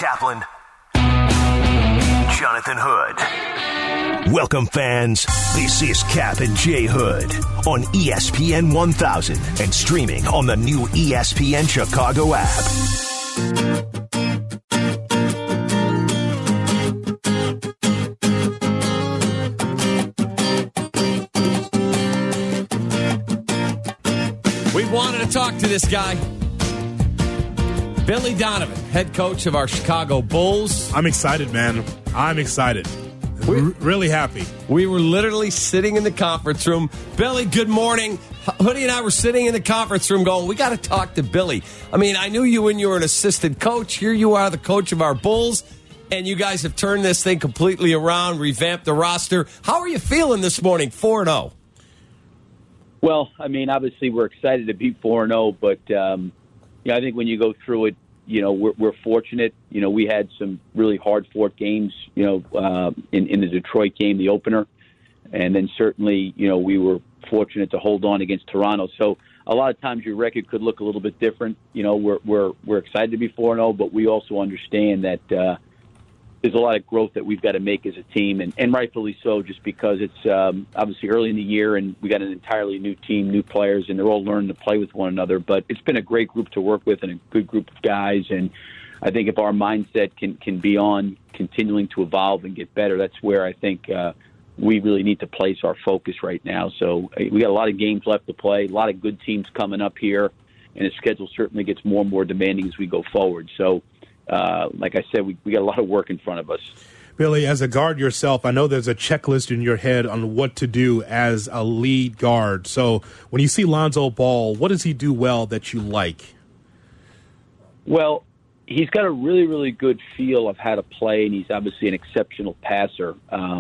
Kaplan, Jonathan Hood. Welcome, fans. This is Cap and J Hood on ESPN 1000 and streaming on the new ESPN Chicago app. We wanted to talk to this guy. Billy Donovan, head coach of our Chicago Bulls. I'm excited, man. I'm excited. Really happy. We were literally sitting in the conference room. Billy, good morning. Hoodie and I were sitting in the conference room going, we got to talk to Billy. I mean, I knew you when you were an assistant coach. Here you are, the coach of our Bulls, and you guys have turned this thing completely around, revamped the roster. How are you feeling this morning, 4-0? Well, I mean, obviously we're excited to be 4-0, but I think when you go through it, we're fortunate. We had some really hard-fought games, in the Detroit game, the opener. And then certainly, we were fortunate to hold on against Toronto. So a lot of times your record could look a little bit different. We're excited to be 4-0, but we also understand that there's a lot of growth that we've got to make as a team, and rightfully so, just because it's obviously early in the year and we got an entirely new team, new players, and they're all learning to play with one another. But it's been a great group to work with and a good group of guys, and I think if our mindset can be on continuing to evolve and get better, that's where I think we really need to place our focus right now. So we got a lot of games left to play, a lot of good teams coming up here, and the schedule certainly gets more and more demanding as we go forward. So like I said, we got a lot of work in front of us. Billy, as a guard yourself, I know there's a checklist in your head on what to do as a lead guard. So when you see Lonzo Ball, what does he do well that you like? Well, he's got a really, really good feel of how to play, and he's obviously an exceptional passer.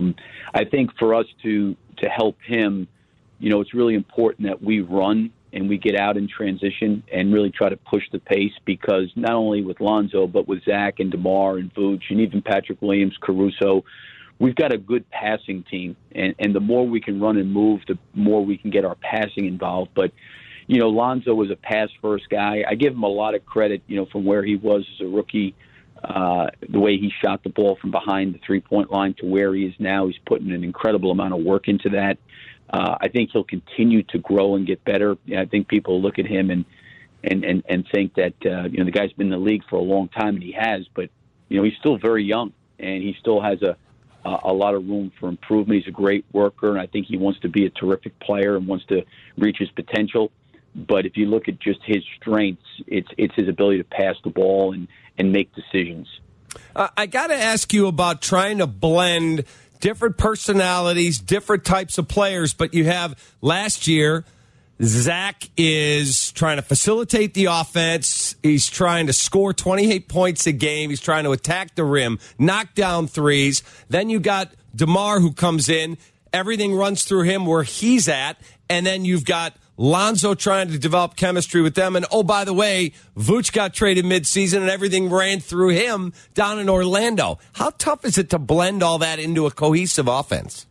I think for us to help him, it's really important that we run and we get out in transition and really try to push the pace, because not only with Lonzo, but with Zach and DeMar and Vooch and even Patrick Williams, Caruso, we've got a good passing team. And the more we can run and move, the more we can get our passing involved. But, Lonzo was a pass-first guy. I give him a lot of credit, from where he was as a rookie, the way he shot the ball from behind the three-point line to where he is now. He's putting an incredible amount of work into that. I think he'll continue to grow and get better. I think people look at him and think that the guy's been in the league for a long time, and he has. But he's still very young, and he still has a lot of room for improvement. He's a great worker, and I think he wants to be a terrific player and wants to reach his potential. But if you look at just his strengths, it's his ability to pass the ball and make decisions. I got to ask you about trying to blend different personalities, different types of players, but you have last year, Zach is trying to facilitate the offense. He's trying to score 28 points a game. He's trying to attack the rim, knock down threes. Then you got DeMar who comes in. Everything runs through him where he's at. And then you've got Lonzo trying to develop chemistry with them. And, oh, by the way, Vooch got traded midseason and everything ran through him down in Orlando. How tough is it to blend all that into a cohesive offense?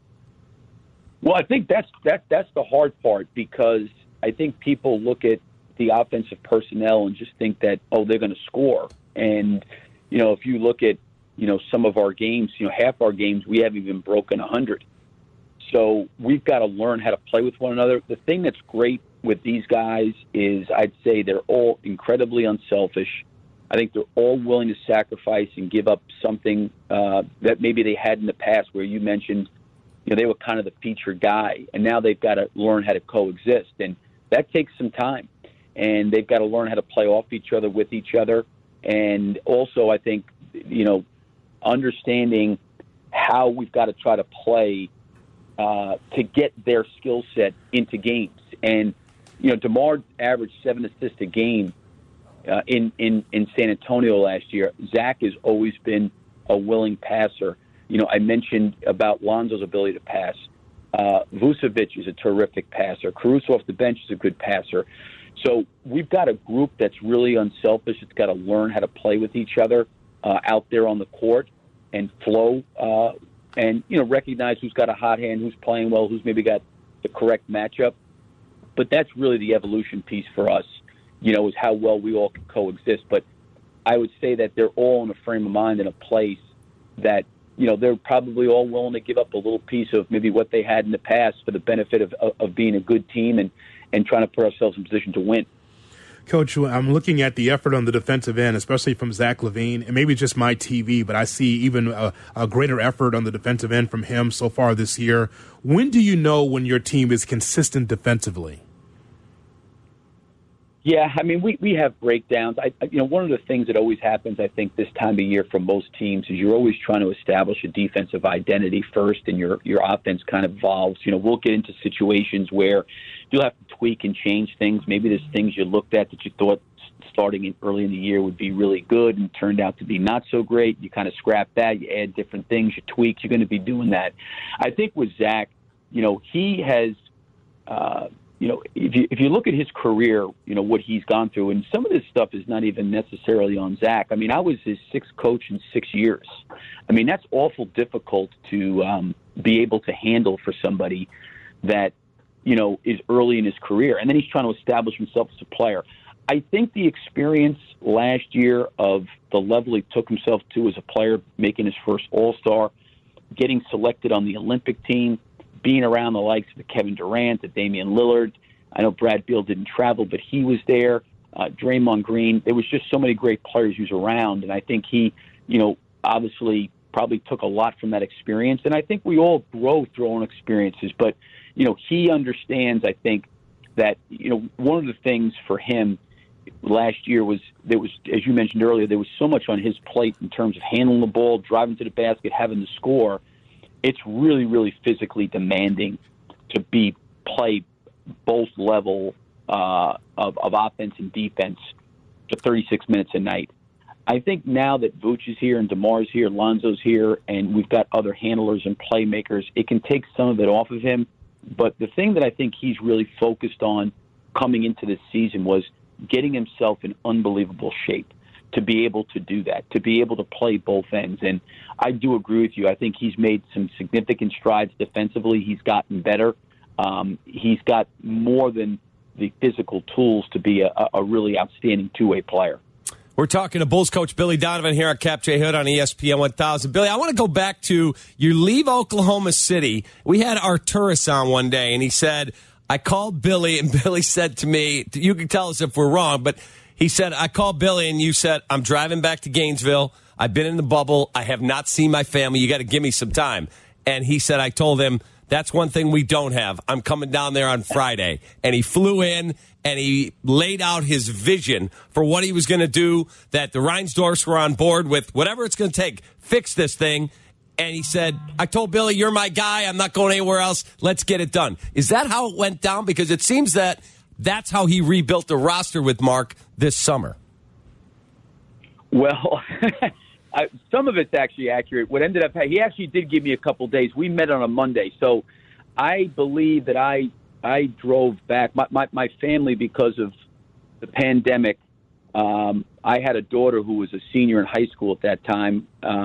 Well, I think that's the hard part, because I think people look at the offensive personnel and just think that, they're going to score. And, if you look at, some of our games, half our games, we haven't even broken 100. So we've got to learn how to play with one another. The thing that's great with these guys is I'd say they're all incredibly unselfish. I think they're all willing to sacrifice and give up something that maybe they had in the past, where you mentioned, they were kind of the featured guy, and now they've got to learn how to coexist. And that takes some time. And they've got to learn how to play off each other, with each other. And also, I think, understanding how we've got to try to play to get their skill set into games. And, DeMar averaged 7 assists a game in San Antonio last year. Zach has always been a willing passer. I mentioned about Lonzo's ability to pass. Vucevic is a terrific passer. Caruso off the bench is a good passer. So we've got a group that's really unselfish. It's got to learn how to play with each other out there on the court and flow and, recognize who's got a hot hand, who's playing well, who's maybe got the correct matchup. But that's really the evolution piece for us, is how well we all can coexist. But I would say that they're all in a frame of mind and a place that, they're probably all willing to give up a little piece of maybe what they had in the past for the benefit of being a good team and trying to put ourselves in position to win. Coach, I'm looking at the effort on the defensive end, especially from Zach LaVine, and maybe just my TV, but I see even a greater effort on the defensive end from him so far this year. When do you know when your team is consistent defensively? Yeah, I mean, we have breakdowns. One of the things that always happens, I think, this time of year for most teams is you're always trying to establish a defensive identity first, and your offense kind of evolves. We'll get into situations where you'll have to tweak and change things. Maybe there's things you looked at that you thought starting early in the year would be really good and turned out to be not so great. You kind of scrap that. You add different things. You tweak. You're going to be doing that. I think with Zach, he has if you look at his career, what he's gone through, and some of this stuff is not even necessarily on Zach. I mean, I was his sixth coach in 6 years. I mean, that's awful difficult to be able to handle for somebody that, is early in his career. And then he's trying to establish himself as a player. I think the experience last year of the level he took himself to as a player, making his first All-Star, getting selected on the Olympic team, being around the likes of Kevin Durant, Damian Lillard. I know Brad Beal didn't travel, but he was there. Draymond Green. There was just so many great players he was around, and I think he, obviously probably took a lot from that experience. And I think we all grow through our own experiences. But, he understands, I think, that, one of the things for him last year was, as you mentioned earlier, there was so much on his plate in terms of handling the ball, driving to the basket, having the score. It's really, really physically demanding to play both level of offense and defense for 36 minutes a night. I think now that Vooch is here and DeMar's here, Lonzo's here, and we've got other handlers and playmakers, it can take some of it off of him. But the thing that I think he's really focused on coming into this season was getting himself in unbelievable shape to be able to do that, to be able to play both ends. And I do agree with you. I think he's made some significant strides defensively. He's gotten better. He's got more than the physical tools to be a really outstanding two-way player. We're talking to Bulls coach Billy Donovan here on Cap J. Hood on ESPN 1000. Billy, I want to go back to you leave Oklahoma City. We had Arturis on one day, and he said, I called Billy, and Billy said to me, you can tell us if we're wrong, but he said, I called Billy, and you said, I'm driving back to Gainesville. I've been in the bubble. I have not seen my family. You got to give me some time. And he said, I told him, that's one thing we don't have. I'm coming down there on Friday. And he flew in, and he laid out his vision for what he was going to do, that the Reinsdorfs were on board with whatever it's going to take, fix this thing. And he said, I told Billy, you're my guy. I'm not going anywhere else. Let's get it done. Is that how it went down? Because it seems that that's how he rebuilt the roster with Mark this summer. Well, some of it's actually accurate. What ended up, he actually did give me a couple days. We met on a Monday. So I believe that I drove back. My family, because of the pandemic, I had a daughter who was a senior in high school at that time.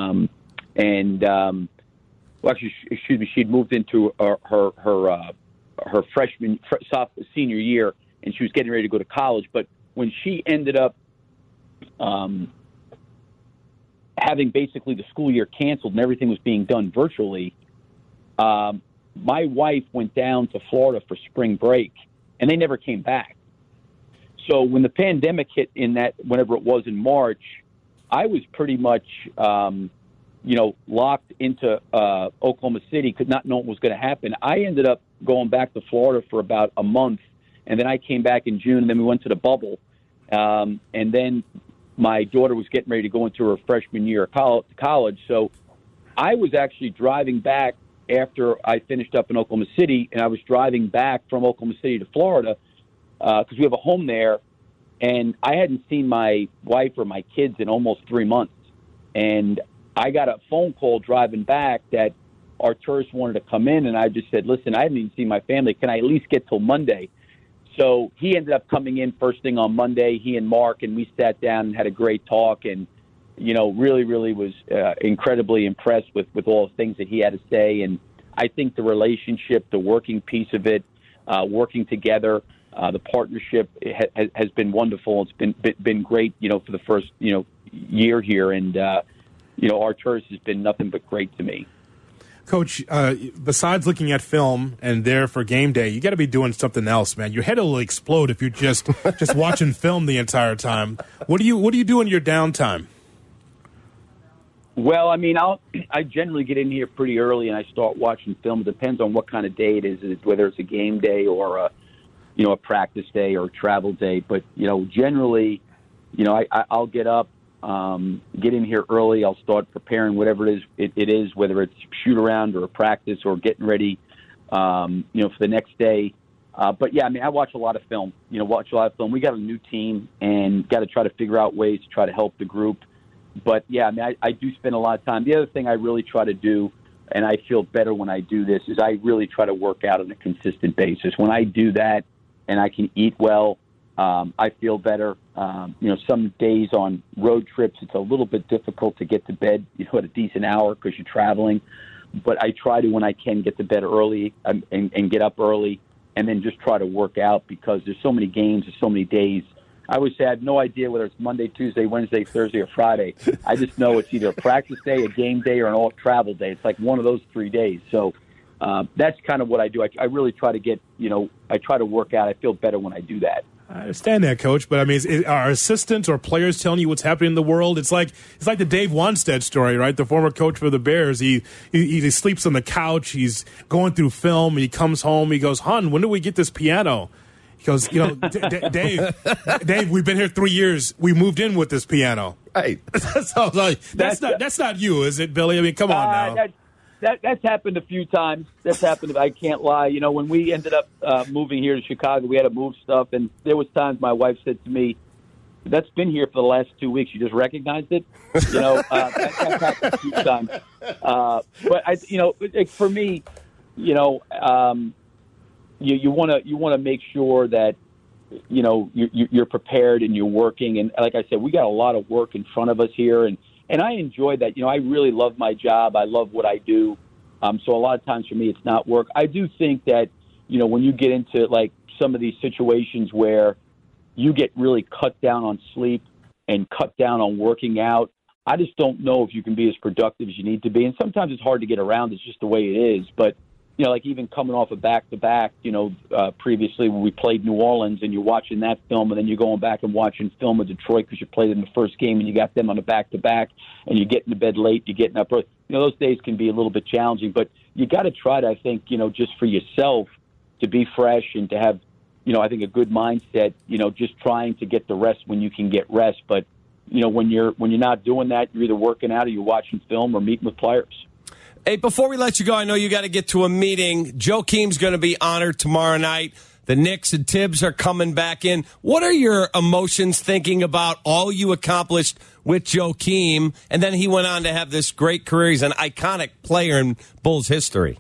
She'd moved into her senior year, and she was getting ready to go to college. But when she ended up having basically the school year canceled and everything was being done virtually, my wife went down to Florida for spring break, and they never came back. So when the pandemic hit whenever it was in March, I was pretty much, locked into Oklahoma City, could not know what was going to happen. I ended up going back to Florida for about a month, and then I came back in June, and then we went to the bubble. And then my daughter was getting ready to go into her freshman year of college. So I was actually driving back after I finished up in Oklahoma City, and I was driving back from Oklahoma City to Florida because we have a home there, and I hadn't seen my wife or my kids in almost 3 months. And I got a phone call driving back that Arturis wanted to come in, and I just said, listen, I haven't even seen my family. Can I at least get till Monday? So he ended up coming in first thing on Monday, he and Mark, and we sat down and had a great talk, and, really, really was incredibly impressed with all the things that he had to say. And I think the relationship, the working piece of it, working together, the partnership has been wonderful. It's been great, for the first, year here, and Arturas has been nothing but great to me. Coach, besides looking at film and there for game day, you got to be doing something else, man. Your head will explode if you're just watching film the entire time. What do you do in your downtime? Well, I mean, I generally get in here pretty early and I start watching film. It depends on what kind of day it is, whether it's a game day or a practice day or a travel day. But generally, I'll get up. Get in here early. I'll start preparing whatever it is, whether it's shoot around or a practice or getting ready, for the next day. But yeah, I mean, I watch a lot of film. We got a new team and got to try to figure out ways to try to help the group. But yeah, I mean, I do spend a lot of time. The other thing I really try to do, and I feel better when I do this, is I really try to work out on a consistent basis. When I do that and I can eat well, I feel better. Some days on road trips, it's a little bit difficult to get to bed, at a decent hour because you're traveling. But I try to, when I can, get to bed early and get up early and then just try to work out because there's so many games, there's so many days. I always say I have no idea whether it's Monday, Tuesday, Wednesday, Thursday, or Friday. I just know it's either a practice day, a game day, or an all-travel day. It's like one of those 3 days. So that's kind of what I do. I really try to get, I try to work out. I feel better when I do that. I understand that, Coach, but I mean, are assistants or players telling you what's happening in the world? It's like the Dave Wanstead story, right? The former coach for the Bears. He sleeps on the couch. He's going through film. And he comes home. He goes, "Hon, when do we get this piano?" He goes, Dave, we've been here 3 years. We moved in with this piano. Right. So like, that's not you, is it, Billy? I mean, come on now. That's happened a few times. That's happened. I can't lie. When we ended up moving here to Chicago, we had to move stuff, and there was times my wife said to me, "That's been here for the last 2 weeks. You just recognized it." That's happened a few times. But for me, you want to make sure that you're prepared and you're working. And like I said, we got a lot of work in front of us here, and I enjoy that. I really love my job. I love what I do. So a lot of times for me, it's not work. I do think that, when you get into like some of these situations where you get really cut down on sleep and cut down on working out, I just don't know if you can be as productive as you need to be. And sometimes it's hard to get around. It's just the way it is. But, like even coming off a back-to-back, previously when we played New Orleans and you're watching that film and then you're going back and watching film of Detroit because you played in the first game and you got them on a back-to-back and you're getting to bed late, you're getting up early. Those days can be a little bit challenging, but you got to try to, I think, just for yourself to be fresh and to have, I think a good mindset, just trying to get the rest when you can get rest. But, when you're not doing that, you're either working out or you're watching film or meeting with players. Hey, before we let you go, I know you got to get to a meeting. Joakim's going to be honored tomorrow night. The Knicks and Tibbs are coming back in. What are your emotions thinking about all you accomplished with Joakim? And then he went on to have this great career. He's an iconic player in Bulls history.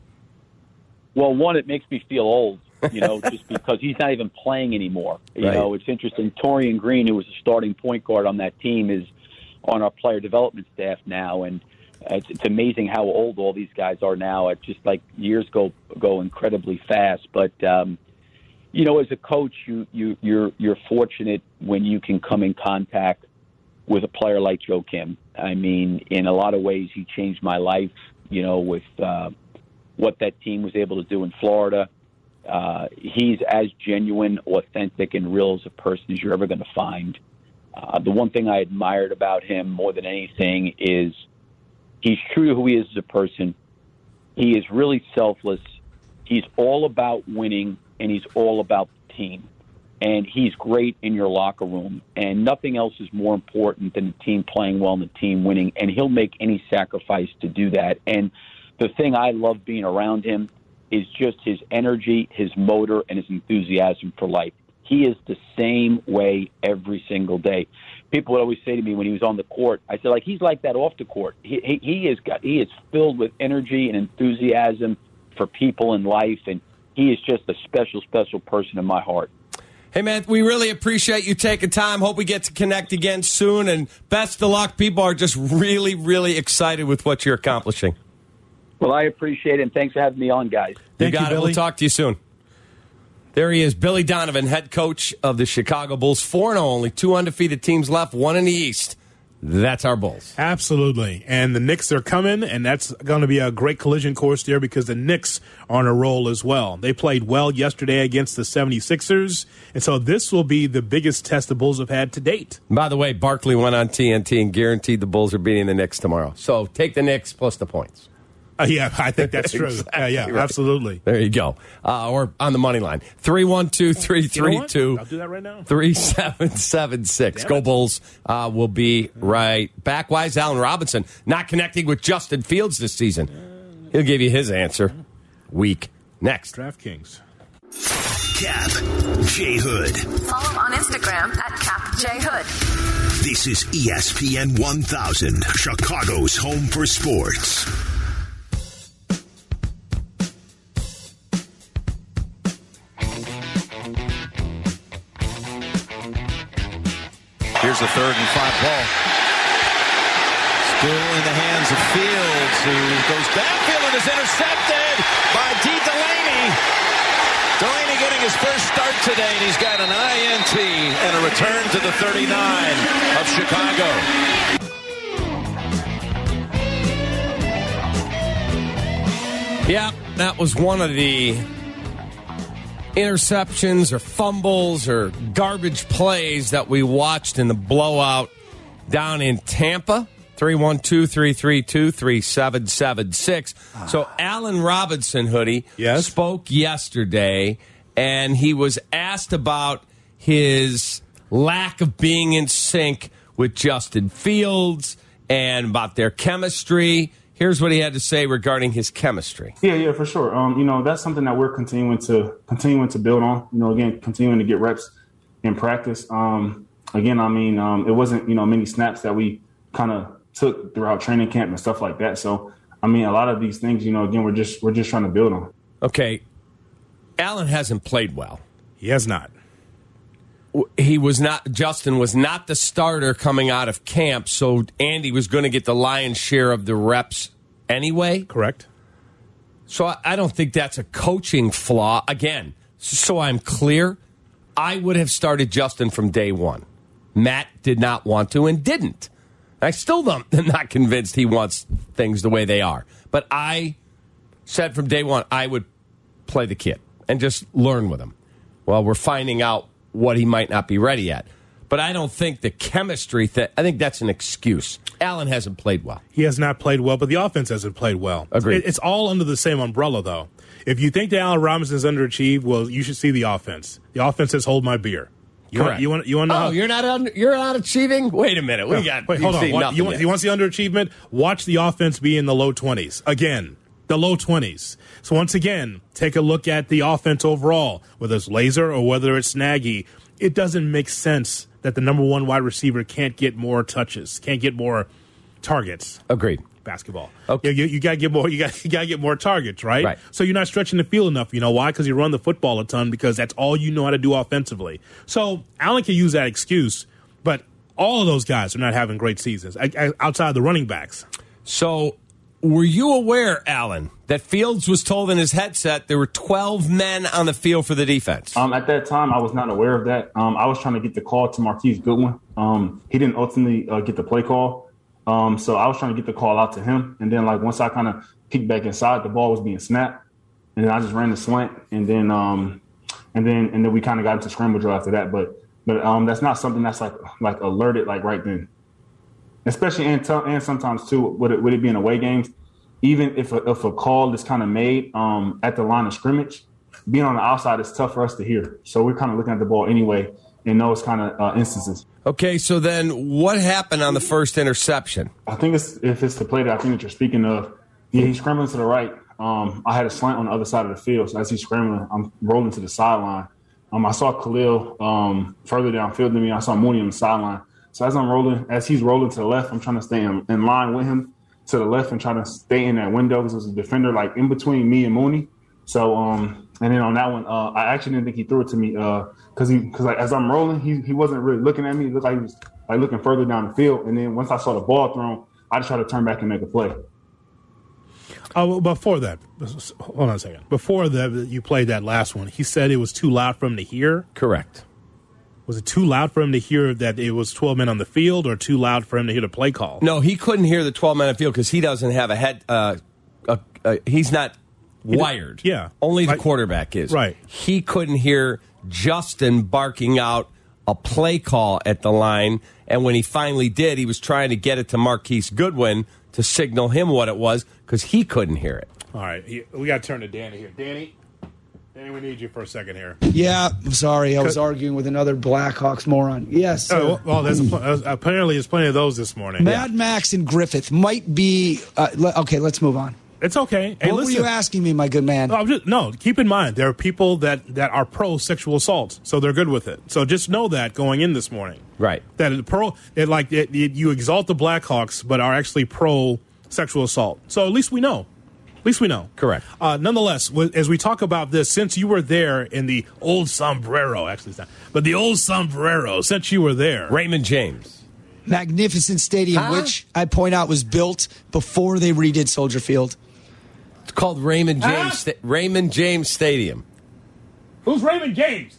Well, one, it makes me feel old, just because he's not even playing anymore. Right. It's interesting. Torian Green, who was a starting point guard on that team, is on our player development staff now. And it's amazing how old all these guys are now. It's just like years go incredibly fast. But as a coach, you're fortunate when you can come in contact with a player like Joakim. I mean, in a lot of ways, he changed my life. With what that team was able to do in Florida. He's as genuine, authentic, and real as a person as you're ever going to find. The one thing I admired about him more than anything is he's true to who he is as a person. He is really selfless. He's all about winning, and he's all about the team. And he's great in your locker room. And nothing else is more important than the team playing well and the team winning. And he'll make any sacrifice to do that. And the thing I love being around him is just his energy, his motor, and his enthusiasm for life. He is the same way every single day. People would always say to me when he was on the court, I said, he's like that off the court. He is filled with energy and enthusiasm for people in life, and he is just a special, special person in my heart. Hey, man, we really appreciate you taking time. Hope we get to connect again soon, and best of luck. People are just really, really excited with what you're accomplishing. Well, I appreciate it, and thanks for having me on, guys. You got it. We'll talk to you soon. There he is, Billy Donovan, head coach of the Chicago Bulls. 4-0, only 2 undefeated teams left, 1 in the East. That's our Bulls. Absolutely. And the Knicks are coming, and that's going to be a great collision course there because the Knicks are on a roll as well. They played well yesterday against the 76ers, and so this will be the biggest test the Bulls have had to date. By the way, Barkley went on TNT and guaranteed the Bulls are beating the Knicks tomorrow. So take the Knicks plus the points. Yeah, I think that's true. Exactly right. Absolutely. There you go. Or on the money line. 312-332. I'll do that right now. 3776. Go Bulls. We'll be right back. Why is Allen Robinson not connecting with Justin Fields this season? He'll give you his answer. Week next. DraftKings. Cap, J. Hood. Follow him on Instagram at CapJHood. This is ESPN 1000, Chicago's home for sports. Here's the 3rd and 5 ball. Still in the hands of Fields, who goes downfield and is intercepted by D. Delaney. Delaney getting his first start today, and he's got an INT and a return to the 39 of Chicago. Yeah, that was one of the interceptions or fumbles or garbage plays that we watched in the blowout down in Tampa. 312-332-3776. So Allen Robinson, Hoodie, spoke yesterday, and he was asked about his lack of being in sync with Justin Fields and about their chemistry. Here's what he had to say regarding his chemistry. Yeah, for sure. That's something that we're continuing to build on. Again, continuing to get reps in practice. It wasn't many snaps that we kind of took throughout training camp and stuff like that. So, a lot of these things, again, we're just trying to build on. Okay, Allen hasn't played well. He has not. Justin was not the starter coming out of camp, so Andy was going to get the lion's share of the reps anyway. Correct. So I don't think that's a coaching flaw. Again, so I'm clear, I would have started Justin from day one. Matt did not want to and didn't. I still am not convinced he wants things the way they are. But I said from day one I would play the kid and just learn with him. Well, we're finding out what he might not be ready yet. But I don't think the chemistry thing, I think that's an excuse. Allen hasn't played well. He has not played well, but the offense hasn't played well. Agreed. It's all under the same umbrella, though. If you think that Allen Robinson's underachieved, well, you should see the offense. The offense says, hold my beer. Correct. You want to know? Oh, you're not achieving? Wait a minute. Wait, hold on. You want to see underachievement? Watch the offense be in the low 20s. Again, the low 20s. So once again, take a look at the offense overall, whether it's Laser or whether it's Nagy. It doesn't make sense that the number one wide receiver can't get more touches, can't get more targets. Agreed. Basketball. Okay. You got to get more. You got to get more targets, right? So you're not stretching the field enough. You know why? Because you run the football a ton. Because that's all you know how to do offensively. So Allen can use that excuse, but all of those guys are not having great seasons outside the running backs. So, were you aware, Allen, that Fields was told in his headset there were 12 men on the field for the defense? At that time, I was not aware of that. I was trying to get the call to Marquise Goodwin. He didn't ultimately get the play call. So I was trying to get the call out to him. And then, once I kind of peeked back inside, the ball was being snapped. And then I just ran the slant. And then we kind of got into scramble drill after that. But that's not something that's like alerted right then. Especially and sometimes too with it being away games, even if a call is kind of made at the line of scrimmage, being on the outside is tough for us to hear. So we're kind of looking at the ball anyway in those kind of instances. Okay, so then what happened on the first interception? I think if it's the play that I think that you're speaking of, he's scrambling to the right. I had a slant on the other side of the field, so as he's scrambling, I'm rolling to the sideline. I saw Khalil further downfield than me. I saw Mooney on the sideline. So as he's rolling to the left, I'm trying to stay in line with him to the left and trying to stay in that window because there's a defender in between me and Mooney. So and then on that one, I actually didn't think he threw it to me because as I'm rolling, he wasn't really looking at me. It looked like he was looking further down the field. And then once I saw the ball thrown, I just tried to turn back and make a play. Before that, hold on a second. Before that, you played that last one. He said it was too loud for him to hear. Correct. Was it too loud for him to hear that it was 12 men on the field, or too loud for him to hear the play call? No, he couldn't hear the 12 men on the field because he doesn't have a head. He's not wired. Yeah. Only the quarterback is. Right. He couldn't hear Justin barking out a play call at the line, and when he finally did, he was trying to get it to Marquise Goodwin to signal him what it was because he couldn't hear it. All right, we got to turn to Danny here. Danny, we need you for a second here. Yeah, I'm sorry. I was arguing with another Blackhawks moron. Yes, sir. Well, apparently there's plenty of those this morning. Mad Max and Griffith might be... okay, let's move on. It's okay. Hey, what were you asking me, my good man? No, keep in mind, there are people that are pro-sexual assault, so they're good with it. So just know that going in this morning. Right. That you exalt the Blackhawks, but are actually pro-sexual assault. So at least we know. Correct. Nonetheless, as we talk about this, since you were there in the old sombrero, actually it's not, but the old sombrero, since you were there. Raymond James. Magnificent stadium, which I point out was built before they redid Soldier Field. It's called Raymond James Raymond James Stadium. Who's Raymond James?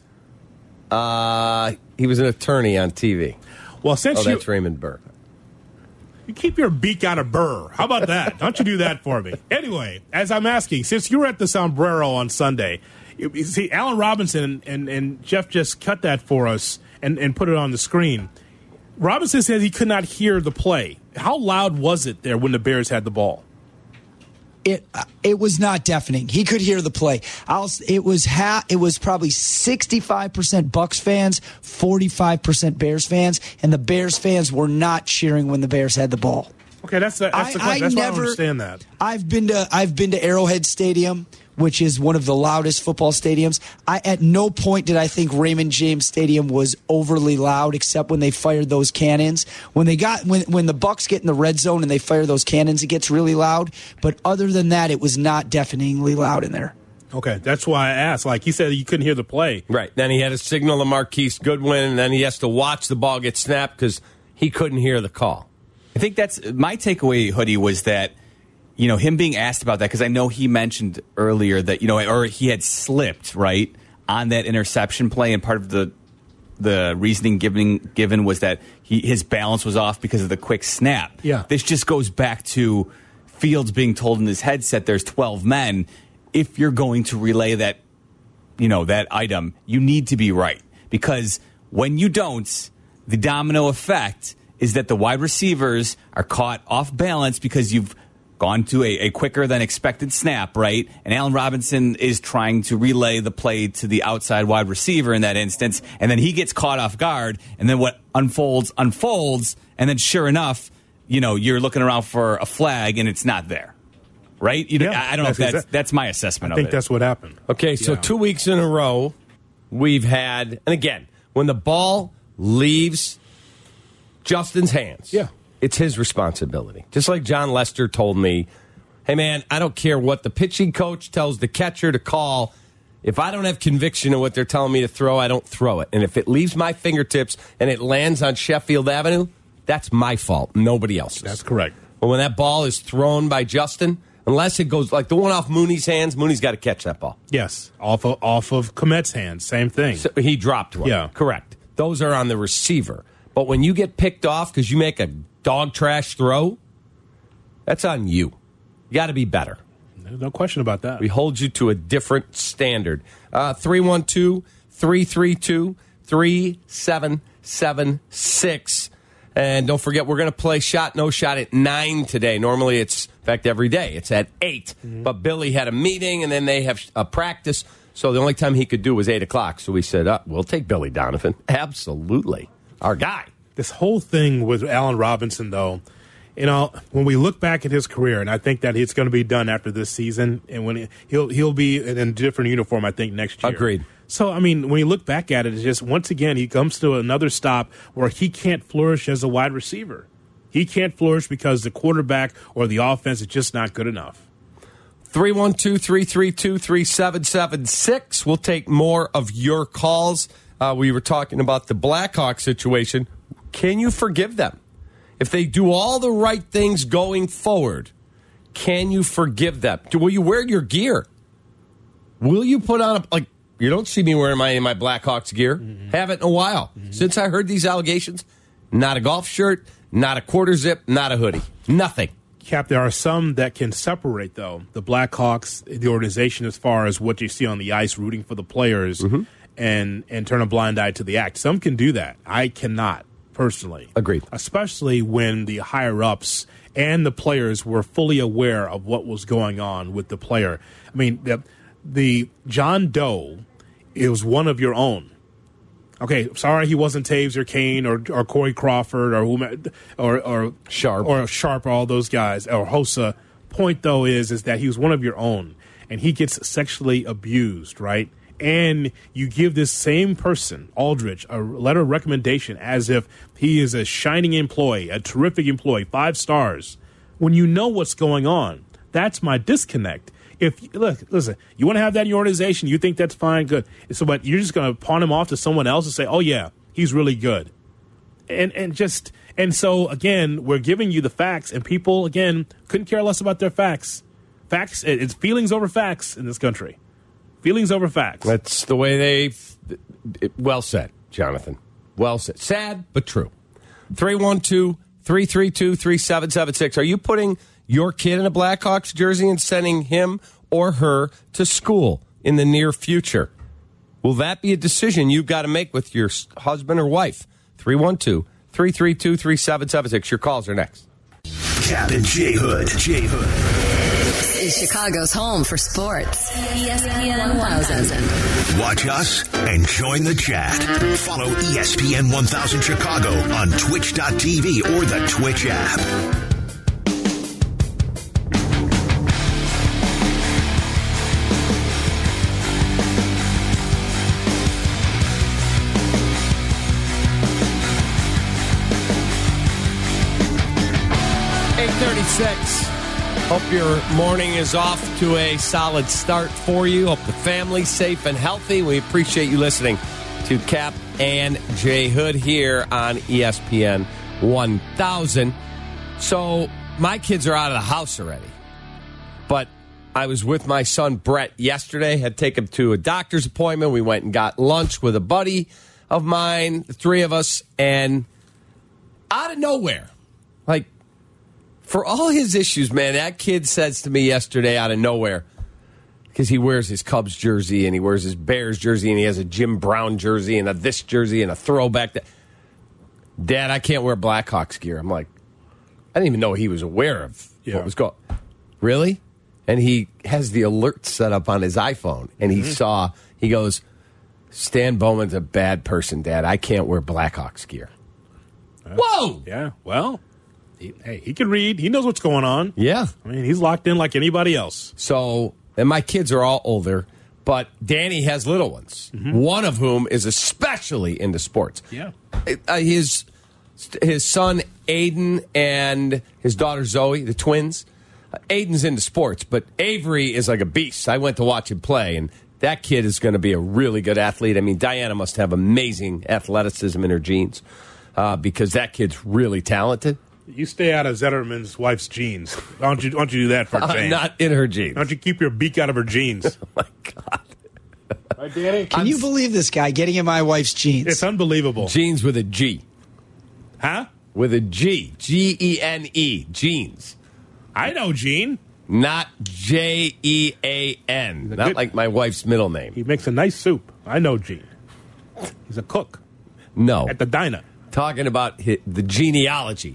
He was an attorney on TV. Well, that's Raymond Burr. You keep your beak out of Burr. How about that? Don't you do that for me. Anyway, as I'm asking, since you were at the Sombrero on Sunday, you see, Allen Robinson and Jeff just cut that for us and put it on the screen. Robinson says he could not hear the play. How loud was it there when the Bears had the ball? It was not deafening. He could hear the play. It was probably 65% Bucks fans, 45% Bears fans, and the Bears fans were not cheering when the Bears had the ball. Okay, that's the question. That's why I don't understand that. I've been to Arrowhead Stadium, which is one of the loudest football stadiums. At no point did I think Raymond James Stadium was overly loud, except when they fired those cannons. When the Bucks get in the red zone and they fire those cannons, it gets really loud. But other than that, it was not deafeningly loud in there. Okay, that's why I asked. Like he said, you couldn't hear the play. Right. Then he had to signal to Marquise Goodwin, and then he has to watch the ball get snapped because he couldn't hear the call. I think that's my takeaway, Hoodie, was that, him being asked about that, because I know he mentioned earlier that, or he had slipped, right, on that interception play, and part of the reasoning given was that his balance was off because of the quick snap. Yeah. This just goes back to Fields being told in his headset there's 12 men. If you're going to relay that, that item, you need to be right. Because when you don't, the domino effect is that the wide receivers are caught off balance because you've gone to a quicker than expected snap, right? And Allen Robinson is trying to relay the play to the outside wide receiver in that instance, and then he gets caught off guard, and then what unfolds, and then sure enough, you're looking around for a flag, and it's not there, right? I don't know if that's my assessment of it. I think that's what happened. Okay, so 2 weeks in a row, we've had, and again, when the ball leaves Justin's hands. Yeah. It's his responsibility. Just like John Lester told me, hey, man, I don't care what the pitching coach tells the catcher to call. If I don't have conviction in what they're telling me to throw, I don't throw it. And if it leaves my fingertips and it lands on Sheffield Avenue, that's my fault, nobody else's. That's correct. But when that ball is thrown by Justin, unless it goes like the one off Mooney's hands, Mooney's got to catch that ball. Yes, off of Komet's hands, same thing. So he dropped one. Yeah. Correct. Those are on the receiver. But when you get picked off because you make a dog trash throw, that's on you. You got to be better. No question about that. We hold you to a different standard. 312-332-3776. And don't forget, we're going to play Shot No Shot at 9 today. Normally it's, in fact, every day. It's at 8. Mm-hmm. But Billy had a meeting, and then they have a practice. So the only time he could do was 8 o'clock. So we said, we'll take Billy Donovan. Absolutely. Our guy. This whole thing with Allen Robinson, though, when we look back at his career, and I think that it's going to be done after this season, and when he'll be in a different uniform, I think, next year. Agreed. So, when you look back at it, it's just, once again, he comes to another stop where he can't flourish as a wide receiver. He can't flourish because the quarterback or the offense is just not good enough. 312-332-3776. We'll take more of your calls. We were talking about the Blackhawks situation. Can you forgive them? If they do all the right things going forward, can you forgive them? Will you wear your gear? Will you put on You don't see me wearing my Blackhawks gear. Haven't in a while. Since I heard these allegations, not a golf shirt, not a quarter zip, not a hoodie. Nothing. Cap, there are some that can separate, though, the Blackhawks, the organization, as far as what you see on the ice rooting for the players and turn a blind eye to the act. Some can do that. I cannot, personally. Agreed. Especially when the higher-ups and the players were fully aware of what was going on with the player. I mean, the John Doe is one of your own. Okay, sorry he wasn't Taves or Kane or Corey Crawford or Sharp, all those guys, or Hossa. Point, though, is that he was one of your own, and he gets sexually abused, right? And you give this same person, Aldridge, a letter of recommendation as if he is a shining employee, a terrific employee, 5 stars, when you know what's going on. That's my disconnect. Listen, you want to have that in your organization, you think that's fine, good. So, but you're just going to pawn him off to someone else and say, oh, yeah, he's really good. And so, again, we're giving you the facts, and people, again, couldn't care less about their facts. Facts, it's feelings over facts in this country. Feelings over facts. That's the way well said, Jonathan. Well said. Sad, but true. 312-332-3776. Are you putting your kid in a Blackhawks jersey and sending him or her to school in the near future? Will that be a decision you've got to make with your husband or wife? 312-332-3776. Your calls are next. Cap and J Hood. This is Chicago's home for sports. ESPN 1000. Watch us and join the chat. Follow ESPN 1000 Chicago on Twitch.tv or the Twitch app. Hope your morning is off to a solid start for you. Hope the family's safe and healthy. We appreciate you listening to Cap and J Hood here on ESPN 1000. So my kids are out of the house already, but I was with my son Brett yesterday, had taken him to a doctor's appointment. We went and got lunch with a buddy of mine, the three of us, and out of nowhere, like, for all his issues, man, that kid says to me yesterday out of nowhere, because he wears his Cubs jersey and he wears his Bears jersey and he has a Jim Brown jersey and a this jersey and a throwback. Dad, I can't wear Blackhawks gear. I'm like, I didn't even know he was aware of what was going on. Really? And he has the alert set up on his iPhone, and he goes, Stan Bowman's a bad person, Dad. I can't wear Blackhawks gear. Whoa! Yeah, well... he can read. He knows what's going on. Yeah. I mean, he's locked in like anybody else. So, and my kids are all older, but Danny has little ones, one of whom is especially into sports. Yeah. His son, Aiden, and his daughter, Zoe, the twins. Aiden's into sports, but Avery is like a beast. I went to watch him play, and that kid is going to be a really good athlete. I mean, Diana must have amazing athleticism in her genes because that kid's really talented. You stay out of Zetterman's wife's jeans. Why don't you do that for a change? Not in her jeans. Why don't you keep your beak out of her jeans? Oh, my God. Right, Danny? Can you believe this guy getting in my wife's jeans? It's unbelievable. Jeans with a G. Huh? With a G. G-E-N-E. Jeans. I know Gene. Not J-E-A-N. Not like my wife's middle name. He makes a nice soup. I know Gene. He's a cook. No. At the diner. Talking about the genealogy.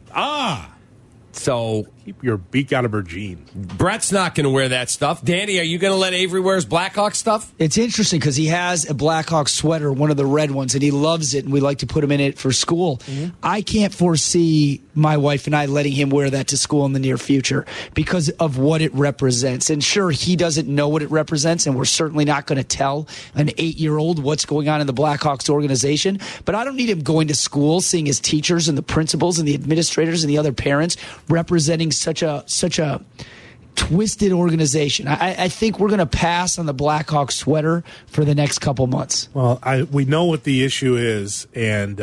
So keep your beak out of her jeans. Brett's not going to wear that stuff. Danny, are you going to let Avery wear his Blackhawk stuff? It's interesting because he has a Blackhawk sweater, one of the red ones, and he loves it, and we like to put him in it for school. I can't foresee my wife and I letting him wear that to school in the near future because of what it represents. And sure, he doesn't know what it represents, and we're certainly not going to tell an 8-year-old what's going on in the Blackhawks organization. But I don't need him going to school, seeing his teachers and the principals and the administrators and the other parents representing such a twisted organization. I think we're going to pass on the Blackhawks sweater for the next couple months. Well, we know what the issue is, and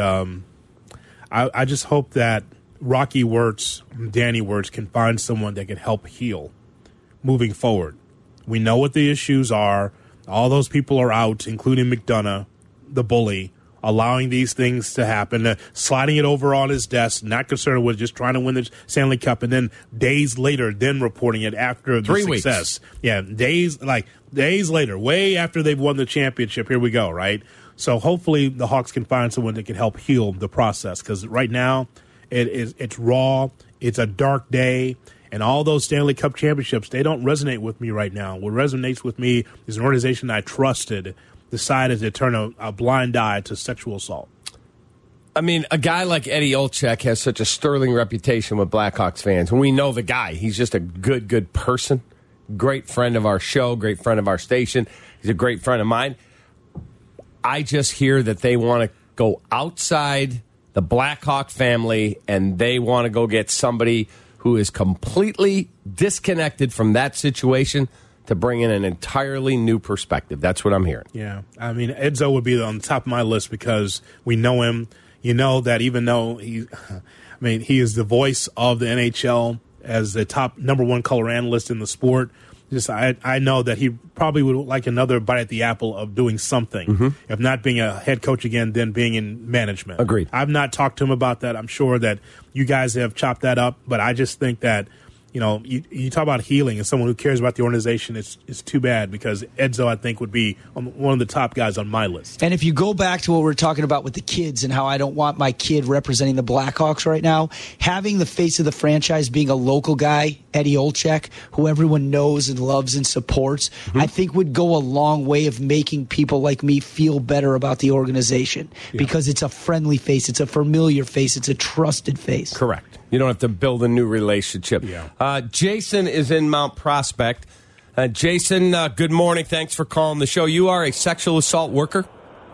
I just hope that Rocky Wirtz, Danny Wirtz, can find someone that can help heal moving forward. We know what the issues are. All those people are out, including McDonough, the bully, allowing these things to happen, sliding it over on his desk, not concerned with just trying to win the Stanley Cup, and then days later, then reporting it after the 3 success. weeks. Yeah, days later, way after they've won the championship. Here we go, right? So hopefully the Hawks can find someone that can help heal the process, because right now it's raw, it's a dark day, and all those Stanley Cup championships, they don't resonate with me right now. What resonates with me is an organization I trusted decided to turn a blind eye to sexual assault. I mean, a guy like Eddie Olczyk has such a sterling reputation with Blackhawks fans. And we know the guy. He's just a good person. Great friend of our show, great friend of our station. He's a great friend of mine. I just hear that they want to go outside the Blackhawk family and they want to go get somebody who is completely disconnected from that situation to bring in an entirely new perspective. That's what I'm hearing. Yeah. I mean, Edzo would be on the top of my list because we know him. You know that even though he is the voice of the NHL as the top number one color analyst in the sport. I know that he probably would like another bite at the apple of doing something. If not being a head coach again, then being in management. Agreed. I've not talked to him about that. I'm sure that you guys have chopped that up, but I just think that, you know, you talk about healing and someone who cares about the organization. It's too bad because Edzo, I think, would be one of the top guys on my list. And if you go back to what we're talking about with the kids and how I don't want my kid representing the Blackhawks right now, having the face of the franchise being a local guy, Eddie Olczyk, who everyone knows and loves and supports, I think would go a long way of making people like me feel better about the organization because it's a friendly face, it's a familiar face, it's a trusted face. Correct. You don't have to build a new relationship. Jason is in Mount Prospect. Jason, good morning. Thanks for calling the show. You are a sexual assault worker?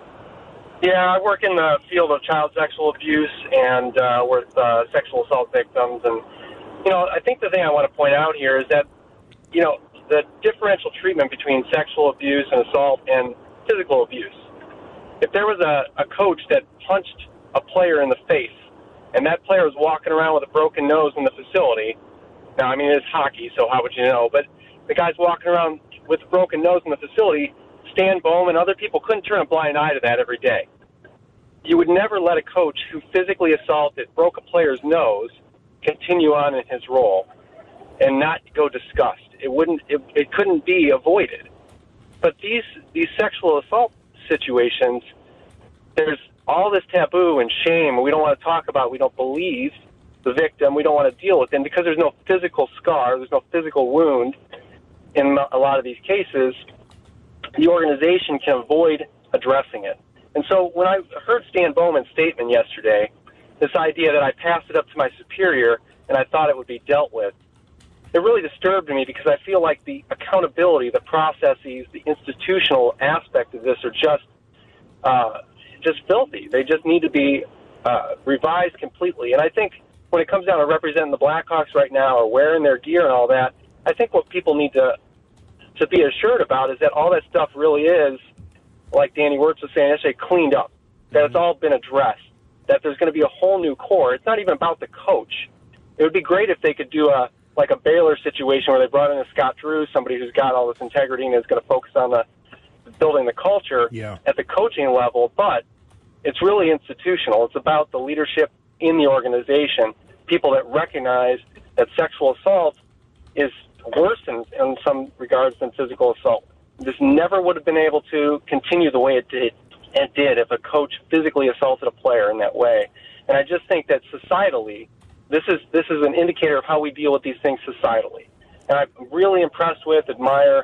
Yeah, I work in the field of child sexual abuse and with sexual assault victims. And, you know, I think the thing I want to point out here is that, you know, the differential treatment between sexual abuse and assault and physical abuse. If there was a coach that punched a player in the face, and that player was walking around with a broken nose in the facility. Now, I mean, it's hockey, so how would you know? But the guy's walking around with a broken nose in the facility. Stan Bohm and other people couldn't turn a blind eye to that every day. You would never let a coach who physically assaulted, broke a player's nose, continue on in his role and not go discussed. It couldn't be avoided. But these sexual assault situations, there's all this taboo and shame, we don't want to talk about, we don't believe the victim, we don't want to deal with them because there's no physical scar, there's no physical wound in a lot of these cases, the organization can avoid addressing it. And so when I heard Stan Bowman's statement yesterday, this idea that I passed it up to my superior and I thought it would be dealt with, it really disturbed me because I feel like the accountability, the processes, the institutional aspect of this are just filthy. They just need to be revised completely. And I think when it comes down to representing the Blackhawks right now or wearing their gear and all that, I think what people need to be assured about is that all that stuff really is, like Danny Wirtz was saying yesterday, cleaned up, that it's all been addressed, that there's going to be a whole new core. It's not even about the coach. It would be great if they could do a Baylor situation where they brought in a Scott Drew, somebody who's got all this integrity and is going to focus on building the culture at the coaching level, but it's really institutional. It's about the leadership in the organization, people that recognize that sexual assault is worse in some regards than physical assault. This never would have been able to continue the way it did if a coach physically assaulted a player in that way. And I just think that societally, this is an indicator of how we deal with these things societally. And I'm really impressed with, admire,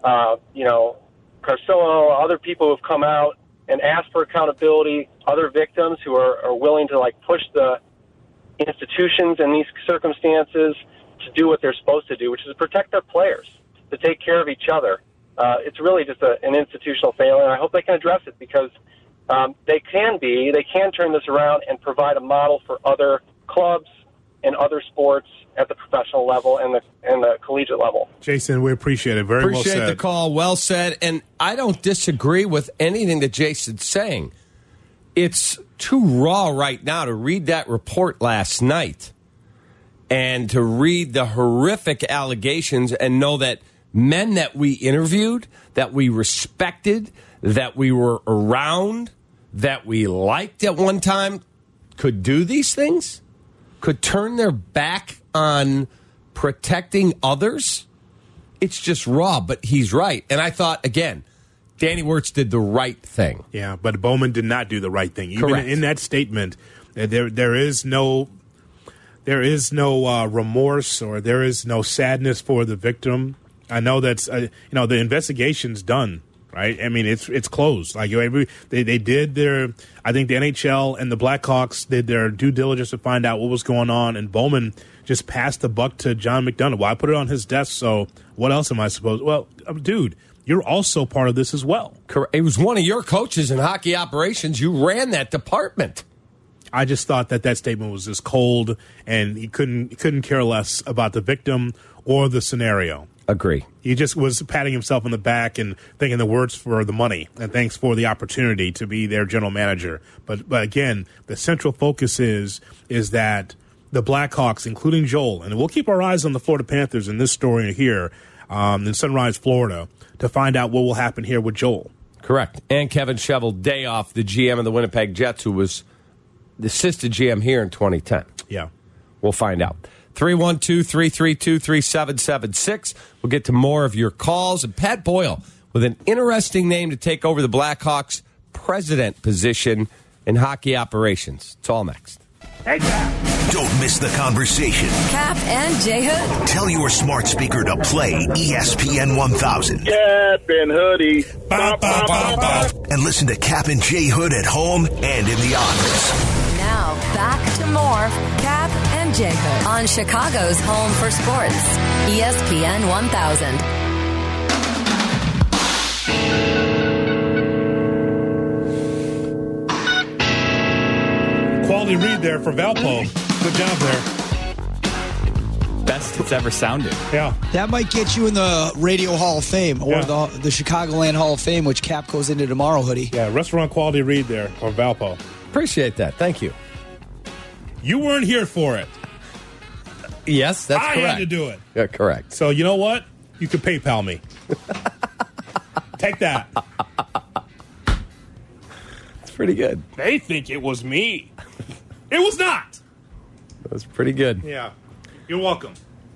Carcillo, other people who have come out and asked for accountability, other victims who are willing to push the institutions in these circumstances to do what they're supposed to do, which is to protect their players, to take care of each other. It's really just an institutional failure, and I hope they can address it because they can turn this around and provide a model for other clubs and other sports at the professional level and the collegiate level. Jason, we appreciate it. Very well said. Appreciate the call. Well said. And I don't disagree with anything that Jason's saying. It's too raw right now to read that report last night and to read the horrific allegations and know that men that we interviewed, that we respected, that we were around, that we liked at one time, could do these things? Could turn their back on protecting others? It's just raw, but he's right. And I thought, again, Danny Wirtz did the right thing. Yeah, but Bowman did not do the right thing. Even Correct. in that statement, there is no remorse or there is no sadness for the victim. I know that's the investigation's done, right? I mean, it's closed. Like they did their. I think the NHL and the Blackhawks did their due diligence to find out what was going on, and Bowman just passed the buck to John McDonough. Well, I put it on his desk, so what else am I supposed? Well, dude, you're also part of this as well. Correct. It was one of your coaches in hockey operations. You ran that department. I just thought that statement was just cold, and he couldn't care less about the victim or the scenario. Agree. He just was patting himself on the back and thanking the Wirtz for the money and thanks for the opportunity to be their general manager. But again, the central focus is that the Blackhawks, including Joel, and we'll keep our eyes on the Florida Panthers in this story here in Sunrise, Florida, to find out what will happen here with Joel. Correct. And Kevin Shovel Dayoff, the GM of the Winnipeg Jets, who was the assistant GM here in 2010. Yeah. We'll find out. 312-332-3776. We'll get to more of your calls. And Pat Boyle with an interesting name to take over the Blackhawks president position in hockey operations. It's all next. Hey, Cap. Don't miss the conversation. Cap and J Hood. Tell your smart speaker to play ESPN 1000. Cap and Hoodie. Ba, ba, ba, ba. And listen to Cap and J Hood at home and in the office. Now, back to more Cap and J Hood on Chicago's home for sports. ESPN 1000. Quality read there for Valpo. Good job there. Best it's ever sounded. Yeah. That might get you in the Radio Hall of Fame or Yeah. the Chicagoland Hall of Fame, which Cap goes into tomorrow, Hoodie. Yeah, restaurant quality read there for Valpo. Appreciate that. Thank you. You weren't here for it. Yes, that's I correct. had to do it. Yeah, correct. So you know what? You can PayPal me. Take that. It's pretty good. They think it was me. It was not. That's pretty good. Yeah. You're welcome.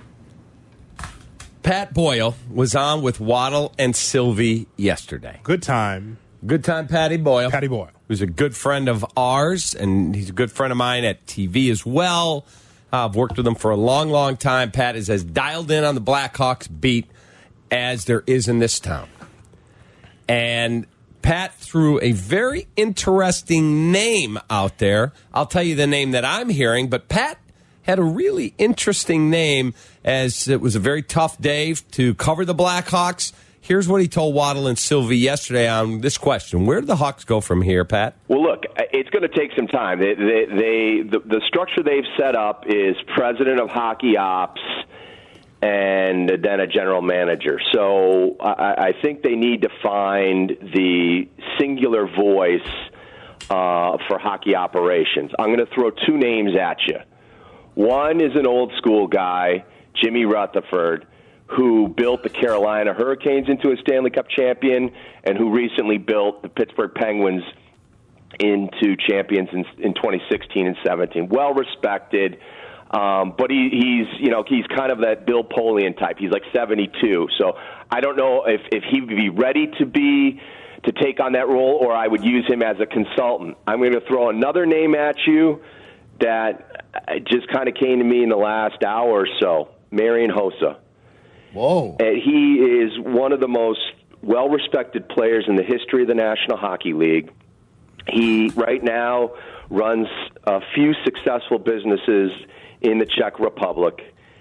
Pat Boyle was on with Waddle and Sylvie yesterday. Good time. Good time, Patty Boyle. Patty Boyle. Who's a good friend of ours, and he's a good friend of mine at TV as well. I've worked with him for a long, long time. Pat is as dialed in on the Blackhawks beat as there is in this town. And Pat threw a very interesting name out there. I'll tell you the name that I'm hearing, but Pat had a really interesting name as it was a very tough day to cover the Blackhawks. Here's what he told Waddle and Sylvie yesterday on this question. Where do the Hawks go from here, Pat? Well, look, it's going to take some time. The structure they've set up is president of hockey ops and then a general manager. So I think they need to find the singular voice for hockey operations. I'm going to throw two names at you. One is an old school guy, Jimmy Rutherford, who built the Carolina Hurricanes into a Stanley Cup champion and who recently built the Pittsburgh Penguins into champions in 2016 and 17. Well respected, but he's kind of that Bill Polian type. He's like 72, so I don't know if he would be ready to take on that role, or I would use him as a consultant. I'm going to throw another name at you that just kind of came to me in the last hour or so, Marian Hossa. Whoa. He is one of the most well-respected players in the history of the National Hockey League. He right now runs a few successful businesses in the Czech Republic.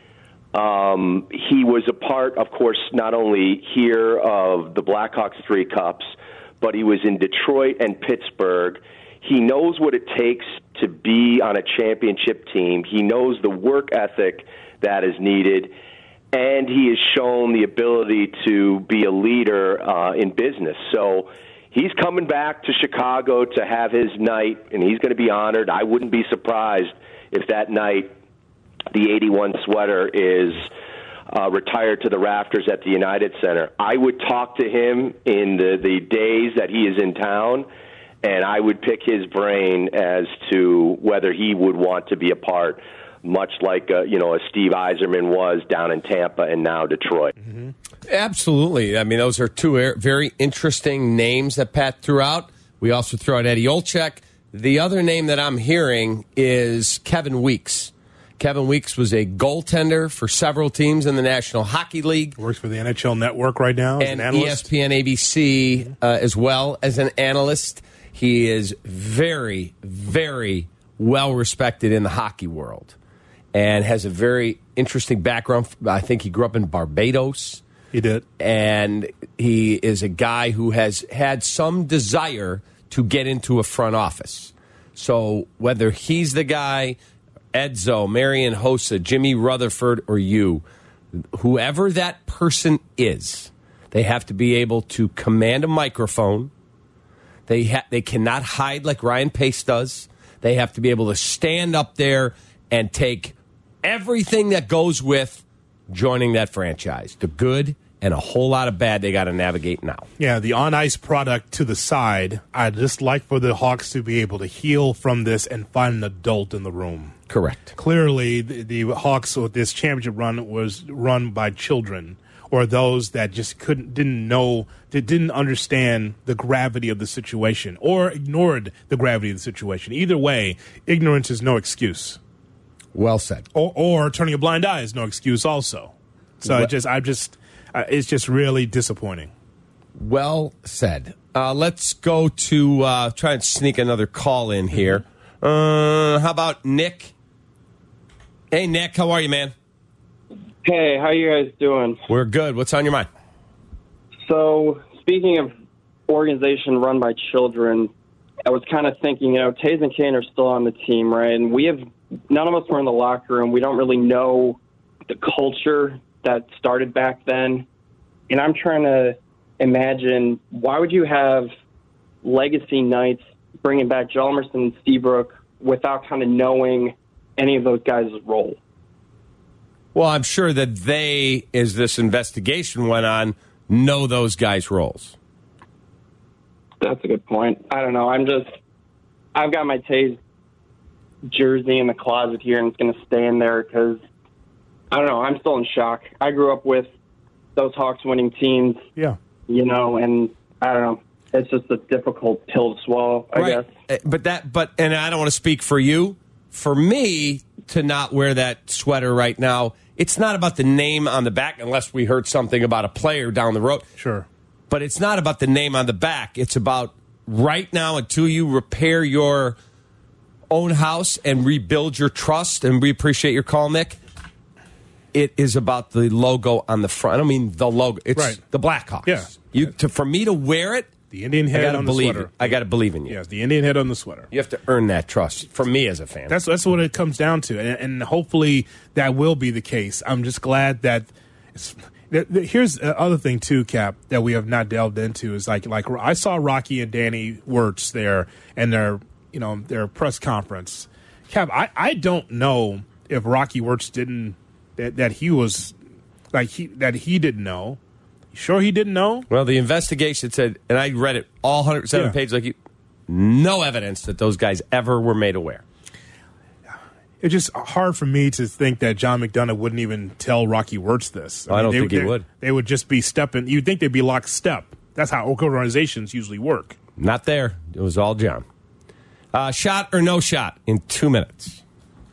He was a part, of course, not only here of the Blackhawks 3 Cups, but he was in Detroit and Pittsburgh. He knows what it takes to be on a championship team. He knows the work ethic that is needed, and he has shown the ability to be a leader in business. So he's coming back to Chicago to have his night, and he's going to be honored. I wouldn't be surprised if that night the 81 sweater is retired to the rafters at the United Center. I would talk to him in the days that he is in town, and I would pick his brain as to whether he would want to be a part, much like a Steve Yzerman was down in Tampa and now Detroit. Mm-hmm. Absolutely. I mean, those are two very interesting names that Pat threw out. We also threw out Eddie Olczyk. The other name that I'm hearing is Kevin Weeks. Kevin Weeks was a goaltender for several teams in the National Hockey League. Works for the NHL Network right now as and an analyst. ESPN ABC as well as an analyst. He is very, very well respected in the hockey world and has a very interesting background. I think he grew up in Barbados. He did. And he is a guy who has had some desire to get into a front office. So whether he's the guy, Edzo, Marian Hossa, Jimmy Rutherford, or you, whoever that person is, they have to be able to command a microphone. They cannot hide like Ryan Pace does. They have to be able to stand up there and take everything that goes with joining that franchise, the good and a whole lot of bad they got to navigate now. Yeah, the on-ice product to the side. I'd just like for the Hawks to be able to heal from this and find an adult in the room. Correct. Clearly, the Hawks with this championship run was run by children or those that just didn't understand the gravity of the situation or ignored the gravity of the situation. Either way, ignorance is no excuse. Well said. Or turning a blind eye is no excuse also. So it's just really disappointing. Well said. Let's go to try and sneak another call in here. How about Nick? Hey, Nick, how are you, man? Hey, how you guys doing? We're good. What's on your mind? So, speaking of organization run by children, I was kind of thinking, Taze and Kane are still on the team, right? And none of us were in the locker room. We don't really know the culture that started back then. And I'm trying to imagine, why would you have legacy nights bringing back John Emerson and Seabrook without kind of knowing any of those guys' role? Well, I'm sure that they, as this investigation went on, know those guys' roles. That's a good point. I don't know. I've got my Taze jersey in the closet here, and it's going to stay in there because, I don't know, I'm still in shock. I grew up with those Hawks winning teams. Yeah. And I don't know. It's just a difficult pill to swallow, I guess. And I don't want to speak for you. For me to not wear that sweater right now, it's not about the name on the back, unless we heard something about a player down the road. Sure. But it's not about the name on the back. It's about right now, until you repair your own house and rebuild your trust, and we appreciate your call, Nick. It is about the logo on the front. I don't mean the logo. It's the Blackhawks. Yeah. For me to wear it, the Indian head on the sweater. I got to believe in you. Yes, the Indian head on the sweater. You have to earn that trust from me as a fan. That's what it comes down to, and hopefully that will be the case. I'm just glad that. Here's the other thing too, Cap, that we have not delved into is like I saw Rocky and Danny Wirtz there and their press conference. Cap, I don't know if Rocky Wirtz didn't that he didn't know. Sure he didn't know? Well, the investigation said, and I read it all 107 pages like you, no evidence that those guys ever were made aware. It's just hard for me to think that John McDonough wouldn't even tell Rocky Wirtz this. I don't think he would. They would just be stepping. You'd think they'd be lockstep. That's how organizations usually work. Not there. It was all John. Shot or no shot in 2 minutes?